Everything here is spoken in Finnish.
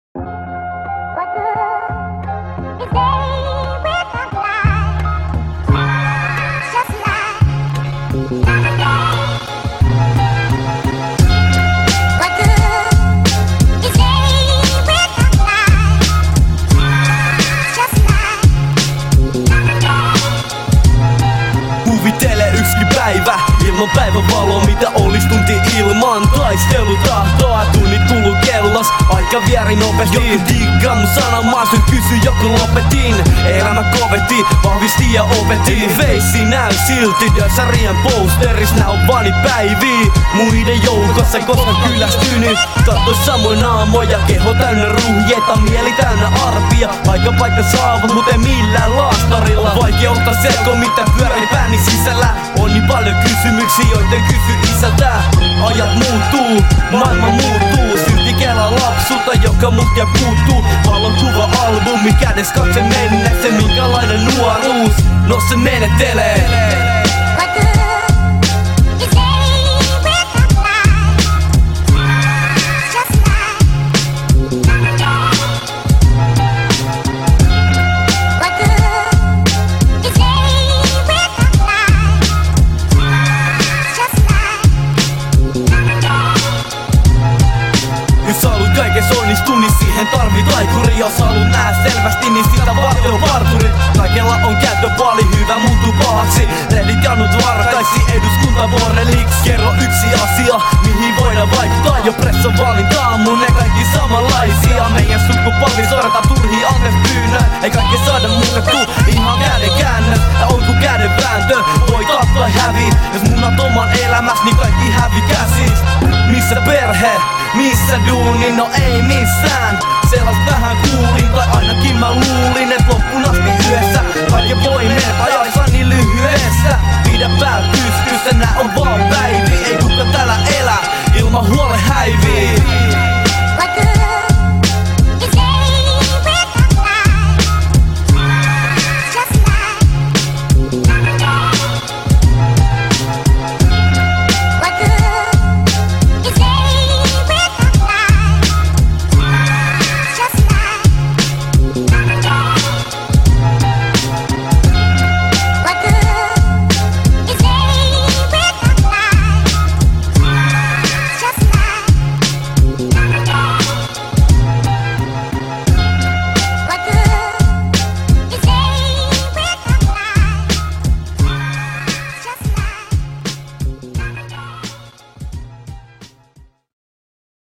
Ilman päivänvaloa, mitä olis tunti ilman taistelutahtoa. Tunnit tullu kellas, aika vieri nopeasti. Joku diggaa mun sanan, mä sun kysy, joku lopetin. Elämä kovetti, vahvisti ja opetti. Feissi näy silti, Dösarien posteris nää on vani päivii. Muiden joukossa, koska kyllästynyt. Katso samoin naamoja, keho täynnä ruhjeta, mieli täynnä arpia. Aika paikka saavat, mut ei millään laastarilla. Vaikea ottaa selko, mitä pyörii pääni sisällä. On niin paljon kysymyksiä, joiden kysy isältä. Ajat muuttuu, maailma muuttuu. Silti kelaa lapsuutta, joka mut ja puuttuu. Valokuva-albumi kädes katse mennessä. Minkälainen nuoruus, no se menettelee. Onnistu, niin siihen tarvit laikuri. Jos haluat nähdä selvästi, niin sitä varten on parturi. Kaikella on käyttöpuoli, hyvä muuttuu pahaksi. Reddit jannut varkaisi, eduskuntavuoreliksi. Kerro yksi asia, mihin voidaan vaikuttaa. Jo presson valintaa, mun ei kaikki samanlaisia. Meidän sukupolvi sorta turhia anteespyynnöä. Ei kaikki saada muokattua, ihan käden käännös. Ja on ku käden vääntö, voi tappaa hävi. Jos munat oman elämäs, niin kaikki hävi käsis. Missä perhe? Missä duuni? No ei missään.